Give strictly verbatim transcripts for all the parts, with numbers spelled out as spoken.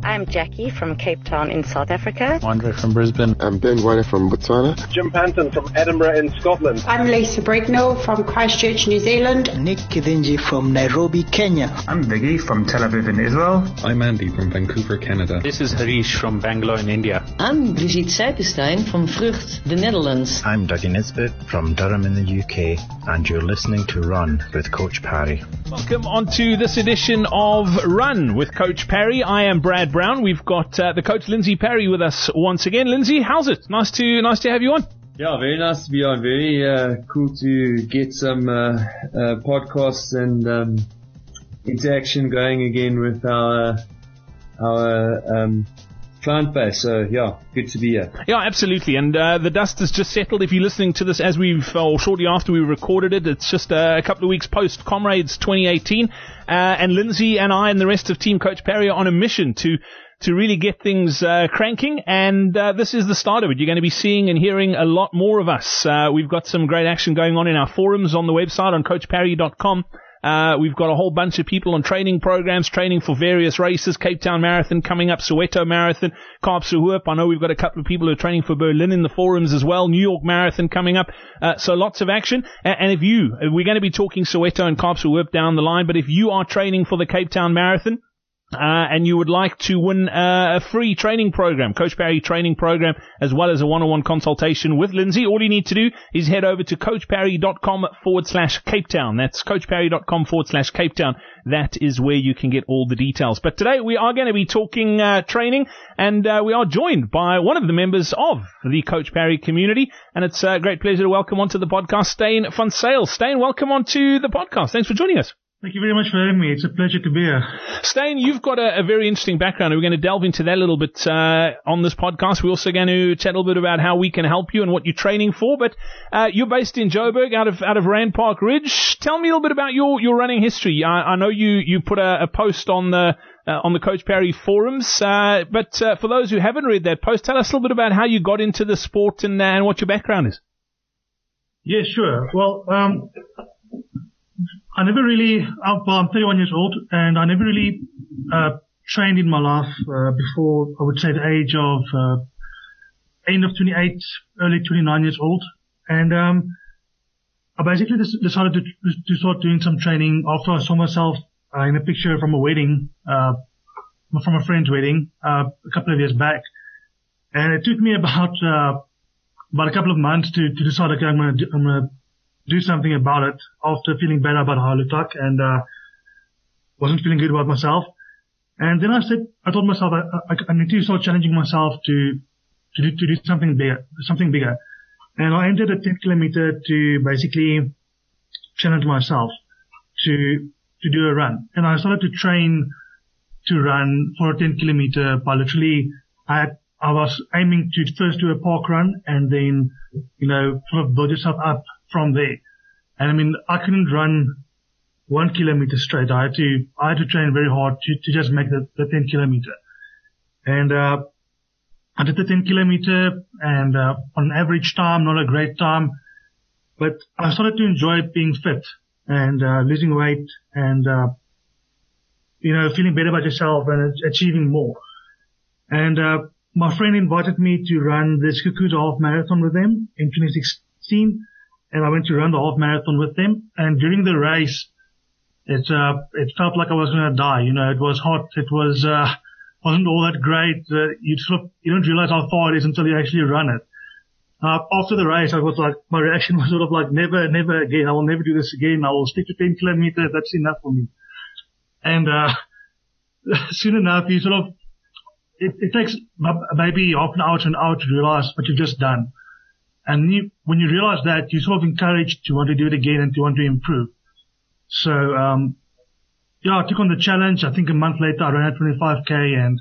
I'm Jackie from Cape Town in South Africa. Andre from Brisbane. I'm Ben Guane from Botswana. Jim Panton from Edinburgh in Scotland. I'm Lisa Brignall from Christchurch, New Zealand. Nick Kithinji from Nairobi, Kenya. I'm Viggy from Tel Aviv in Israel. I'm Andy from Vancouver, Canada. This is Harish from Bangalore in India. I'm Brigitte Seipenstein from Vrucht, the Netherlands. I'm Dougie Nisbet from Durham in the U K, and you're listening to Run with Coach Parry. Welcome on to this edition of Run with Coach Parry. I am Brad Brown. We've got uh, the coach Lindsay Parry with us once again. Lindsay, how's it? Nice to nice to have you on. Yeah, very nice to be on. Very uh, cool to get some uh, uh, podcasts and um, interaction going again with our our um, client base. So yeah, good to be here. Yeah, absolutely. And uh, the dust has just settled. If you're listening to this as we've, or shortly after we recorded it, it's just uh, a couple of weeks post Comrades twenty eighteen. Uh, and Lindsay and I and the rest of Team Coach Parry are on a mission to to really get things uh, cranking, and uh, this is the start of it. You're going to be seeing and hearing a lot more of us. Uh, we've got some great action going on in our forums on the website on coach parry dot com. Uh, we've got a whole bunch of people on training programs, training for various races, Cape Town Marathon coming up, Soweto Marathon, Kaapse Hoop. I know we've got a couple of people who are training for Berlin in the forums as well, New York Marathon coming up. Uh, so lots of action. And, and if you, we're going to be talking Soweto and Kaapse Hoop down the line, but if you are training for the Cape Town Marathon, Uh, and you would like to win uh, a free training program, Coach Parry training program, as well as a one-on-one consultation with Lindsay, all you need to do is head over to coach parry dot com forward slash Cape Town. That's coach parry dot com forward slash Cape Town. That is where you can get all the details. But today we are going to be talking uh, training, and uh, we are joined by one of the members of the Coach Parry community, and it's a great pleasure to welcome onto the podcast Steyn van Zyl. Steyn, welcome onto the podcast. Thanks for joining us. Thank you very much for having me. It's a pleasure to be here. Steyn, you've got a, a very interesting background. We're going to delve into that a little bit uh, on this podcast. We're also going to chat a little bit about how we can help you and what you're training for. But uh, you're based in Joburg, out of out of Rand Park Ridge. Tell me a little bit about your, your running history. I, I know you, you put a, a post on the uh, on the Coach Parry forums. Uh, but uh, for those who haven't read that post, tell us a little bit about how you got into the sport and, uh, and what your background is. Yeah, sure. Well, um, I never really, uh, well, I'm thirty-one years old, and I never really uh, trained in my life uh, before, I would say, the age of uh, end of twenty-eight, early twenty-nine years old. And um, I basically decided to, to start doing some training after I saw myself uh, in a picture from a wedding, uh, from a friend's wedding uh, a couple of years back. And it took me about uh, about a couple of months to, to decide, okay, I'm going to I'm going to do something about it after feeling better about how I looked like, and uh, wasn't feeling good about myself. And then I said, I told myself I, I, I need to start challenging myself to to do, to do something bigger, something bigger. And I entered a ten kilometer to basically challenge myself to to do a run. And I started to train to run for a ten kilometer by literally I had, I was aiming to first do a park run and then, you know, sort of build yourself up from there. And I mean, I couldn't run one kilometer straight. I had to, I had to train very hard to, to just make the, the ten kilometer. And, uh, I did the ten kilometer and, uh, on average time, not a great time, but I started to enjoy being fit and, uh, losing weight and, uh, you know, feeling better about yourself and achieving more. And, uh, my friend invited me to run the Skukuza half marathon with them in twenty sixteen. And I went to run the half marathon with them. And during the race, it, uh, it felt like I was going to die. You know, it was hot. It was, uh, wasn't all that great. Uh, you sort of, you don't realize how far it is until you actually run it. Uh, after the race, I was like, my reaction was sort of like, never, never again. I will never do this again. I will stick to ten kilometers. That's enough for me. And, uh, soon enough, you sort of, it, it takes maybe half an hour to an hour to realize what you've just done. And you, when you realize that, you're sort of encouraged to want to do it again and to want to improve. So, um, yeah, I took on the challenge. I think a month later, I ran at twenty-five K, and,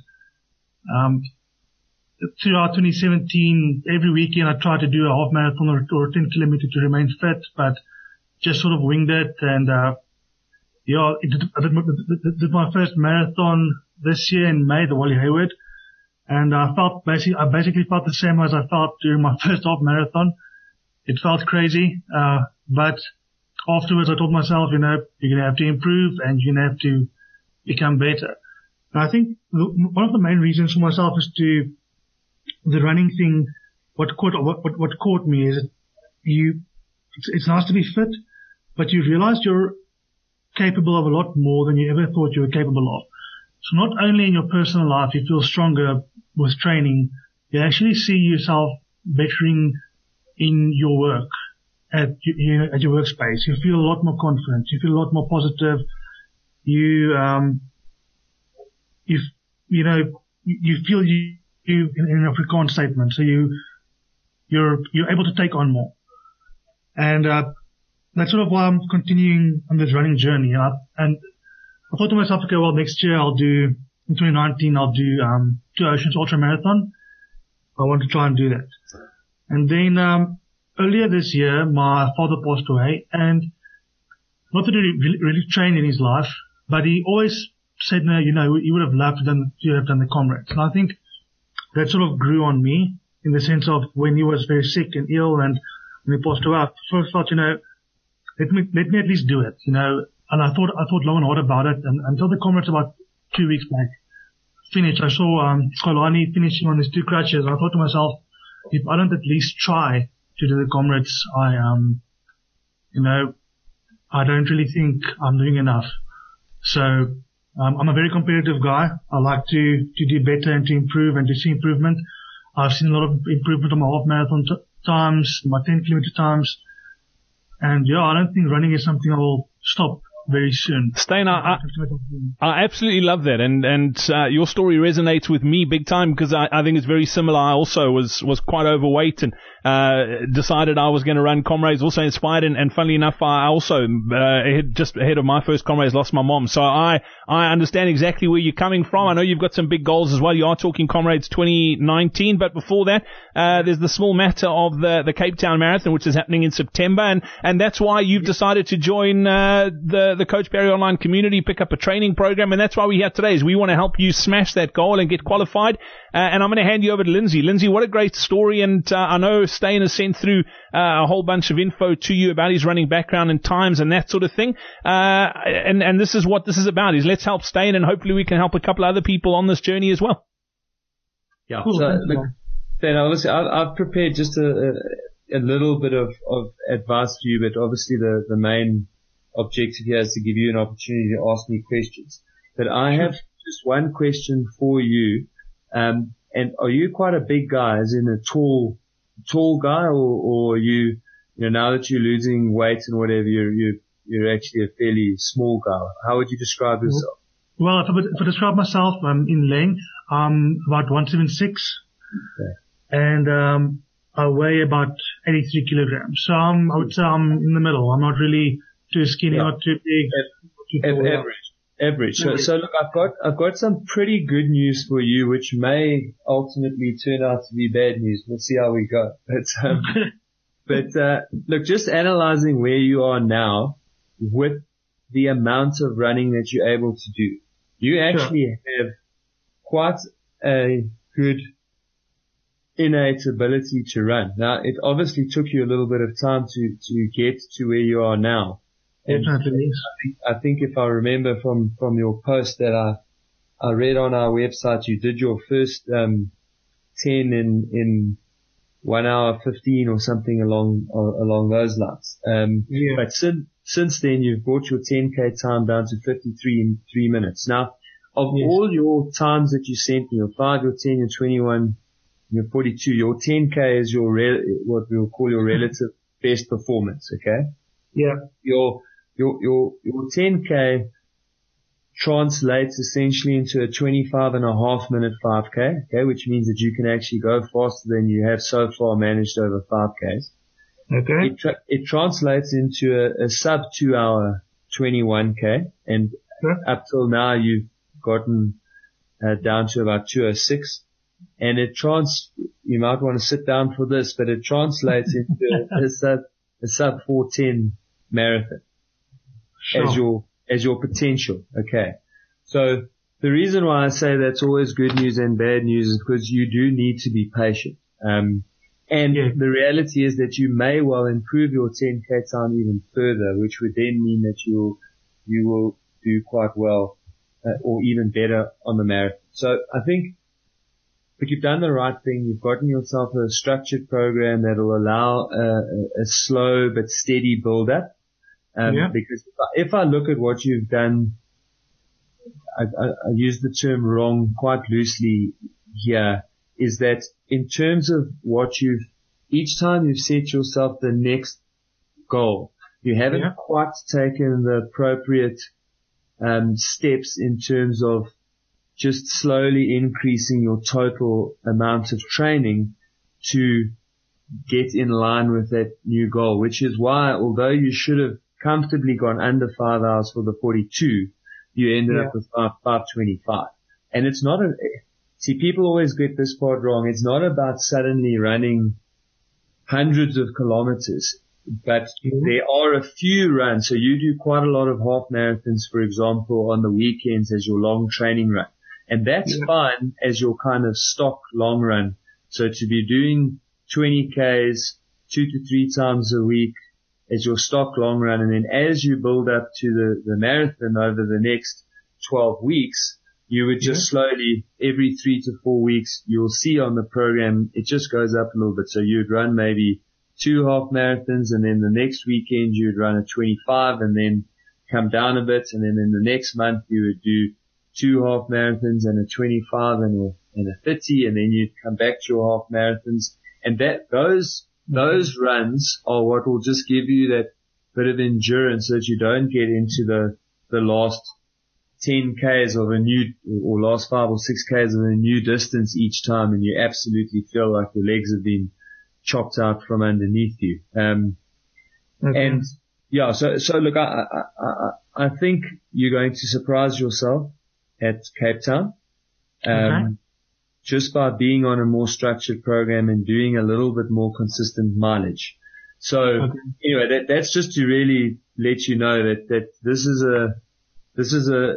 um, throughout twenty seventeen, every weekend I tried to do a half marathon or, or a ten kilometer to remain fit, but just sort of winged it. And, uh, yeah, it did, I did, did, did my first marathon this year in May, the Wally Hayward. And I felt basically, I basically felt the same as I felt during my first half marathon. It felt crazy, uh, but afterwards I told myself, you know, you're going to have to improve and you're going to have to become better. And I think the, one of the main reasons for myself is to, the running thing, what caught, what, what, what caught me is that you, it's, it's nice to be fit, but you realize you're capable of a lot more than you ever thought you were capable of. So not only in your personal life you feel stronger with training, you actually see yourself bettering in your work at, you know, at your workspace. You feel a lot more confident. You feel a lot more positive. You, um, you, you know, you feel you, you in an Afrikaans statement. So you, you're, you're able to take on more. And, uh, that's sort of why I'm continuing on this running journey. Uh, and I thought to myself, okay, well, next year I'll do, in twenty nineteen, I'll do, um, Two Oceans Ultra Marathon. I want to try and do that. And then, um, earlier this year, my father passed away, and not that he really, really trained in his life, but he always said, no, you know, he would have loved to, done, to have done the Comrades. And I think that sort of grew on me in the sense of when he was very sick and ill and when he passed away, I first thought, you know, let me, let me at least do it, you know. And I thought, I thought long and hard about it, and until the Comrades about two weeks back finished, I saw, um, Skolani finishing on his two crutches. I thought to myself, if I don't at least try to do the Comrades, I, um, you know, I don't really think I'm doing enough. So, um, I'm a very competitive guy. I like to, to do better and to improve and to see improvement. I've seen a lot of improvement on my half marathon t- times, my ten kilometer times. And yeah, I don't think running is something I will stop very soon. Steyn, I, I absolutely love that, and and uh, your story resonates with me big time because I, I think it's very similar. I also was was quite overweight and uh, decided I was going to run Comrades. Also inspired, and, and funnily enough, I also uh, ahead, just ahead of my first Comrades lost my mom. So I I understand exactly where you're coming from. I know you've got some big goals as well. You are talking Comrades twenty nineteen, but before that, uh, there's the small matter of the the Cape Town Marathon, which is happening in September, and and that's why you've decided to join uh, the the Coach Parry online community, pick up a training program, and that's why we're here today, is we want to help you smash that goal and get qualified. Uh, and I'm going to hand you over to Lindsay. Lindsay, what a great story, and uh, I know Steyn has sent through uh, a whole bunch of info to you about his running background and times and that sort of thing. Uh, and, and this is what this is about, is let's help Steyn, and hopefully we can help a couple other people on this journey as well. Yeah, so, look, then obviously I've, I've prepared just a, a, a little bit of, of advice for you, but obviously the, the main objective here is to give you an opportunity to ask me questions. But I have just one question for you. Um, and are you quite a big guy, as in a tall, tall guy, or, or are you, you know, now that you're losing weight and whatever, you're, you're, you're actually a fairly small guy? How would you describe yourself? Well, if I, if I describe myself, um, in length, I'm about one seventy-six. Okay. And, um, I weigh about eighty-three kilograms. So I'm, I would say I'm in the middle. I'm not really too skinny, yeah. Not too big. Too average. Average. So, so look, I've got, I've got some pretty good news for you, which may ultimately turn out to be bad news. We'll see how we go. But, um, but, uh, look, just analyzing where you are now with the amount of running that you're able to do, you actually sure. have quite a good innate ability to run. Now, it obviously took you a little bit of time to, to get to where you are now. And I think, I think if I remember from, from your post that I, I read on our website, you did your first, um, ten in, in one hour fifteen or something along, uh, along those lines. Um, yeah. But since, since then you've brought your ten K time down to fifty-three in three minutes. Now, of yes. all your times that you sent me, your five, your ten, your twenty-one, your forty-two, your ten K is your re- what we'll call your relative best performance, okay? Yeah. Your, Your, your, your ten K translates essentially into a twenty-five and a half minute five K, okay, which means that you can actually go faster than you have so far managed over five Ks. Okay. It, tra- it translates into a, a sub two hour twenty-one K, and sure. up till now you've gotten uh, down to about two oh six. And it trans, you might want to sit down for this, but it translates into a, a sub, a sub four ten marathon. Sure. As your, as your potential. Okay. So the reason why I say that's always good news and bad news is because you do need to be patient. Um, and yeah. the reality is that you may well improve your ten K time even further, which would then mean that you'll, you will do quite well uh, or even better on the marathon. So I think, but you've done the right thing. You've gotten yourself a structured program that will allow a, a slow but steady build up. Um, yeah. Because if I, if I look at what you've done, I, I, I use the term wrong quite loosely here, is that in terms of what you've, each time you've set yourself the next goal, you haven't yeah. quite taken the appropriate um, steps in terms of just slowly increasing your total amount of training to get in line with that new goal, which is why, although you should have comfortably gone under five hours for the forty-two, you ended yeah. up with five, five twenty-five. And it's not a, see, people always get this part wrong. It's not about suddenly running hundreds of kilometers, but mm-hmm. there are a few runs. So you do quite a lot of half marathons, for example, on the weekends as your long training run. And that's yeah. fine as your kind of stock long run. So to be doing twenty Ks two to three times a week as your stock long run. And then as you build up to the, the marathon over the next twelve weeks, you would just yeah. slowly, every three to four weeks, you'll see on the program, it just goes up a little bit. So you'd run maybe two half marathons, and then the next weekend you'd run a twenty-five and then come down a bit. And then in the next month you would do two half marathons and a twenty-five and a, and a thirty, and then you'd come back to your half marathons. And that, those, those runs are what will just give you that bit of endurance so that you don't get into the, the last ten Ks of a new, or last five or six Ks of a new distance each time, and you absolutely feel like your legs have been chopped out from underneath you. Um, okay. and yeah, so, so look, I, I, I, I think you're going to surprise yourself at Cape Town. Um, okay. just by being on a more structured program and doing a little bit more consistent mileage. So okay. anyway, that, that's just to really let you know that, that this is a, this is a,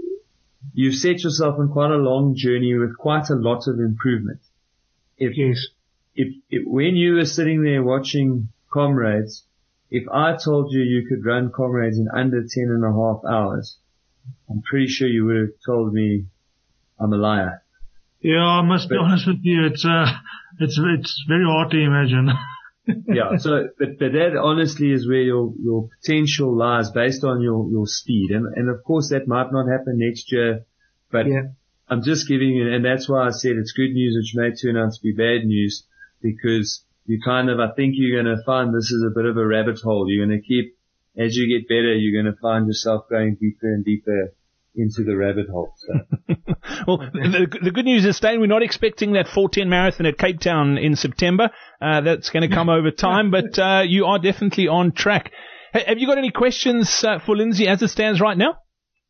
you've set yourself on quite a long journey with quite a lot of improvement. If, yes. if, if, when you were sitting there watching Comrades, if I told you you could run Comrades in under ten and a half hours, I'm pretty sure you would have told me I'm a liar. Yeah, I must but, be honest with you. It's, uh, it's, it's very hard to imagine. yeah. So, but, but that honestly is where your, your potential lies based on your, your speed. And, and of course that might not happen next year, but yeah. I'm just giving you, and that's why I said it's good news, which may turn out to be bad news, because you kind of, I think you're going to find this is a bit of a rabbit hole. You're going to keep, as you get better, you're going to find yourself going deeper and deeper into the rabbit hole. So. well, the, the good news is, Stain, we're not expecting that four ten marathon at Cape Town in September. Uh, that's going to come over time, but uh, you are definitely on track. H- have you got any questions uh, for Lindsay as it stands right now?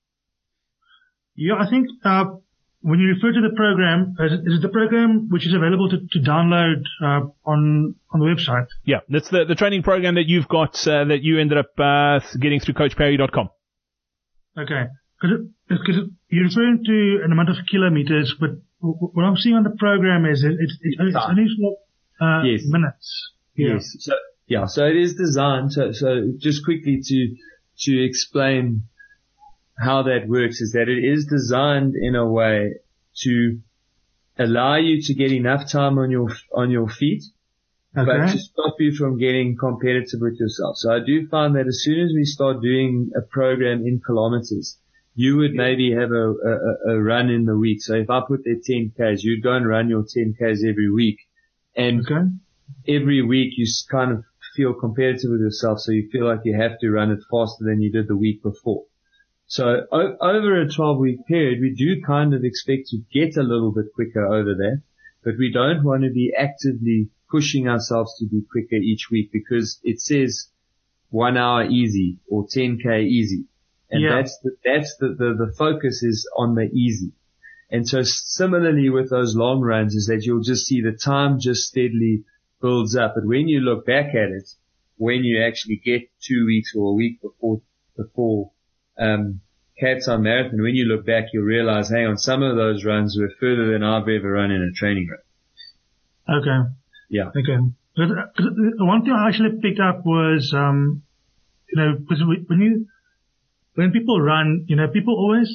Yeah, I think uh, when you refer to the program, is it, is it the program which is available to, to download uh, on on the website? Yeah, that's the, the training program that you've got uh, that you ended up uh, getting through coach parry dot com. Okay. Because you're referring to an amount of kilometers, but what I'm seeing on the program is it, it, it, it's only uh, yes. minutes. Yeah. Yes. So, yeah, so it is designed, so, so just quickly to, to explain how that works is that it is designed in a way to allow you to get enough time on your, on your feet, okay. but to stop you from getting competitive with yourself. So I do find that as soon as we start doing a program in kilometers, you would maybe have a, a, a run in the week. So if I put there ten Ks, you'd go and run your ten Ks every week. And okay. every week you kind of feel competitive with yourself. So you feel like you have to run it faster than you did the week before. So o- over a twelve week period, we do kind of expect to get a little bit quicker over there, but we don't want to be actively pushing ourselves to be quicker each week because it says one hour easy or ten K easy. And yeah. that's the, that's the, the, the focus is on the easy. And so similarly with those long runs is that you'll just see the time just steadily builds up. But when you look back at it, when you actually get two weeks or a week before, before, um, Cape Town Marathon, when you look back, you'll realize, hang on, some of those runs were further than I've ever run in a training run. Okay. Yeah. Okay. The one thing I actually picked up was, um, you know, because when you, when people run, you know, people always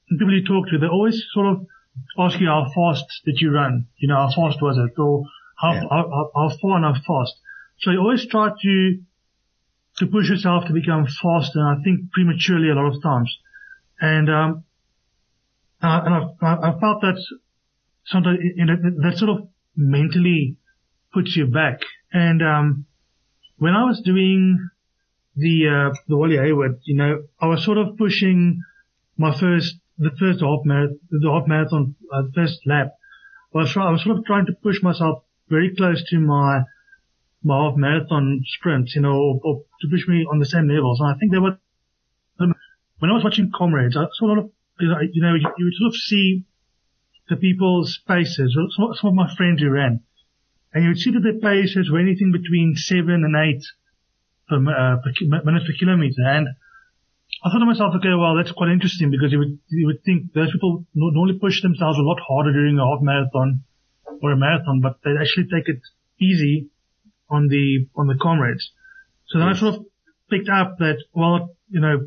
people you talk to, they always sort of ask you how fast did you run? You know, how fast was it? Or how, yeah. how, how, how far and how fast? So you always try to, to push yourself to become faster, and I think prematurely a lot of times. And, um, uh, and I, I felt that sometimes, you know, that sort of mentally puts you back. And, um, when I was doing the, uh, the Wally Hayward, you know, I was sort of pushing my first, the first half marathon, the half marathon, uh, the first lap. I was, I was sort of trying to push myself very close to my, my half marathon sprint, you know, or, or to push me on the same levels. And I think they were, when I was watching Comrades, I saw a lot of, you know, you, you would sort of see the people's paces, some, some of my friends who ran, and you would see that their paces were anything between seven and eight per, uh, per minutes per kilometer. And I thought to myself, okay, well, that's quite interesting, because you would, you would think those people normally push themselves a lot harder during a half marathon or a marathon, but they actually take it easy on the, on the Comrades. So then yes. I sort of picked up that, well, you know,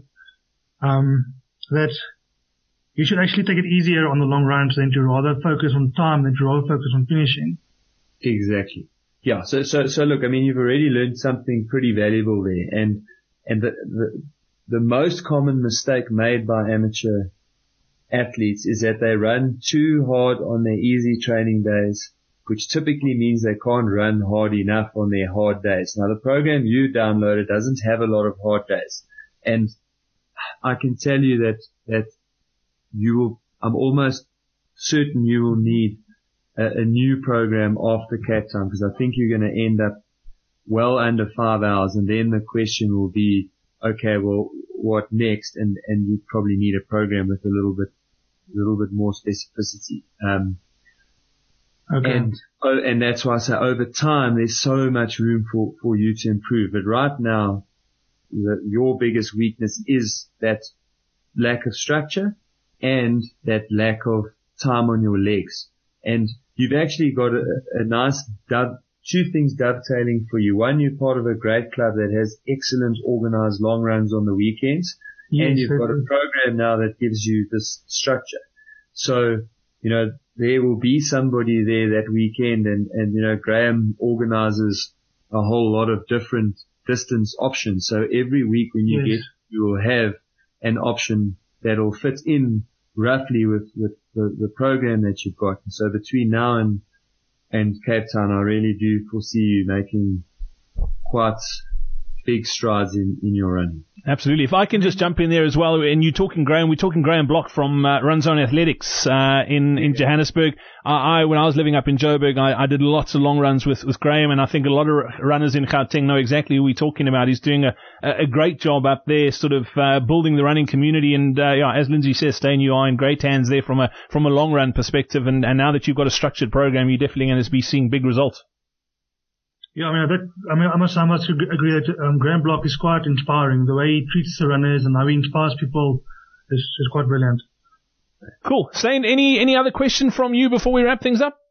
um, that you should actually take it easier on the long runs than to rather focus on time than to rather focus on finishing. Exactly. Yeah. So, so, so look, I mean, you've already learned something pretty valuable there. And, and the, the, the most common mistake made by amateur athletes is that they run too hard on their easy training days, which typically means they can't run hard enough on their hard days. Now, the program you downloaded doesn't have a lot of hard days. And I can tell you that, that you will, I'm almost certain you will need a, a new program after Cape Town, because I think you're going to end up well under five hours. And then the question will be, okay, well, what next? And, and you probably need a program with a little bit, a little bit more specificity. Um, okay. And, oh, and that's why I say over time, there's so much room for, for you to improve. But right now, the, your biggest weakness is that lack of structure and that lack of time on your legs. And you've actually got a, a nice dove, two things dovetailing for you. One, you're part of a great club that has excellent organized long runs on the weekends. Yes, and you've certainly got a program now that gives you this structure. So, you know, there will be somebody there that weekend, and, and, you know, Graham organizes a whole lot of different distance options. So every week when you yes. get, you will have an option that'll fit in roughly with, with the, the program that you've got. And so between now and, and Cape Town, I really do foresee you making quite big strides in, in your running. Absolutely. If I can just jump in there as well, and you're talking Graham, we're talking Graham Block from uh, Run Zone Athletics uh, in in Johannesburg. I, I when I was living up in Joburg, I, I did lots of long runs with with Graham, and I think a lot of runners in Gauteng know exactly who we're talking about. He's doing a a great job up there, sort of uh, building the running community, and uh, yeah, as Lindsay says, Stain, you are in great hands there from a from a long run perspective, and, and now that you've got a structured program, you're definitely going to be seeing big results. Yeah, I mean, that, I mean, I must, I must agree that um, Graham Block is quite inspiring. The way he treats the runners and how he inspires people is, is quite brilliant. Cool. Stain, any any other question from you before we wrap things up?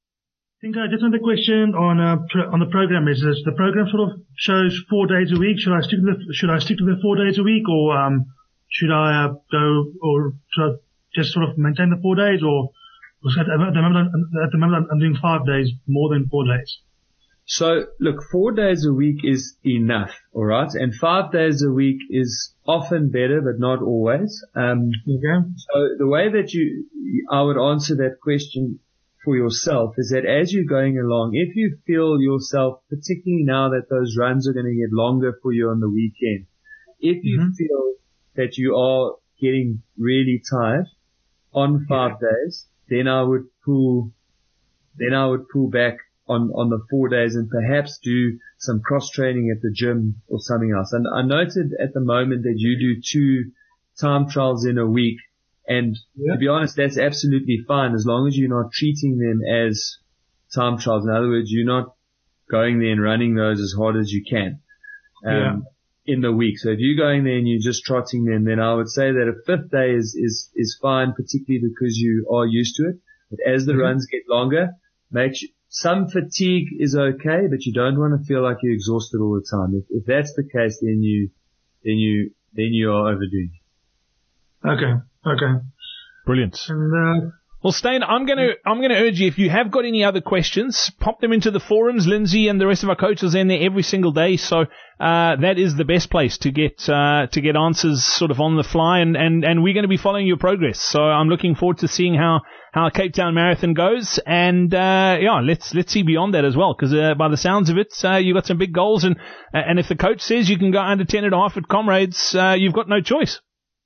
I think uh, just another question on uh, pro- on the program is this, the program sort of shows four days a week. Should I stick to the should I stick to the four days a week, or um, should I uh, go or should I just sort of maintain the four days, or, or at the moment at the moment I'm doing five days more than four days. So, look, four days a week is enough, all right? And five days a week is often better, but not always. Um, okay. So the way that you, I would answer that question for yourself is that as you're going along, if you feel yourself, particularly now that those runs are going to get longer for you on the weekend, if you mm-hmm. feel that you are getting really tired on five yeah. days, then I would pull, then I would pull back on, on the four days and perhaps do some cross training at the gym or something else. And I noted at the moment that you do two time trials in a week. And yeah. to be honest, that's absolutely fine as long as you're not treating them as time trials. In other words, you're not going there and running those as hard as you can, um, yeah. in the week. So if you're going there and you're just trotting them, then I would say that a fifth day is, is, is fine, particularly because you are used to it. But as the mm-hmm. runs get longer, make sure, some fatigue is okay, but you don't want to feel like you're exhausted all the time. If, if that's the case, then you, then you, then you are overdoing it. Okay, okay. Brilliant. And, uh, Well, Steyn, I'm going to I'm going to urge you, if you have got any other questions, pop them into the forums. Lindsay and the rest of our coaches are in there every single day, so uh, that is the best place to get uh, to get answers sort of on the fly, and, and, and we're going to be following your progress. So I'm looking forward to seeing how, how Cape Town Marathon goes, and uh, yeah, let's let's see beyond that as well, because uh, by the sounds of it, uh, you've got some big goals, and and if the coach says you can go under ten and a half at Comrades, uh, you've got no choice.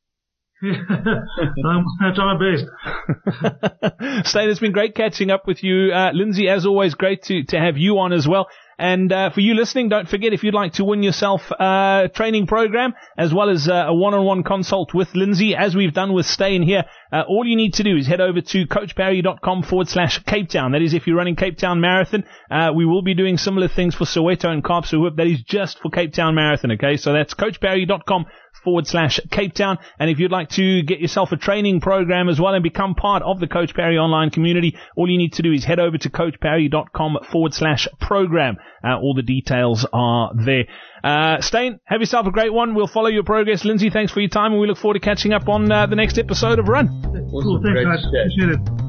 um, I'll try my best. Steyn, it's been great catching up with you. Uh, Lindsay, as always, great to, to have you on as well. And uh, for you listening, don't forget, if you'd like to win yourself a training program as well as uh, a one-on-one consult with Lindsay, as we've done with Steyn here, uh, all you need to do is head over to coachparry.com forward slash Cape Town. That is if you're running Cape Town Marathon. Uh, we will be doing similar things for Soweto and Kaapstad. That is just for Cape Town Marathon, okay? So that's coachparry.com forward slash Cape Town. And if you'd like to get yourself a training program as well and become part of the Coach Parry online community, all you need to do is head over to coachparry.com forward slash program. Uh, all the details are there. Uh, Steyn, have yourself a great one. We'll follow your progress. Lindsay, thanks for your time, and we look forward to catching up on uh, the next episode of Run. Awesome. Cool, thanks, guys. Appreciate it.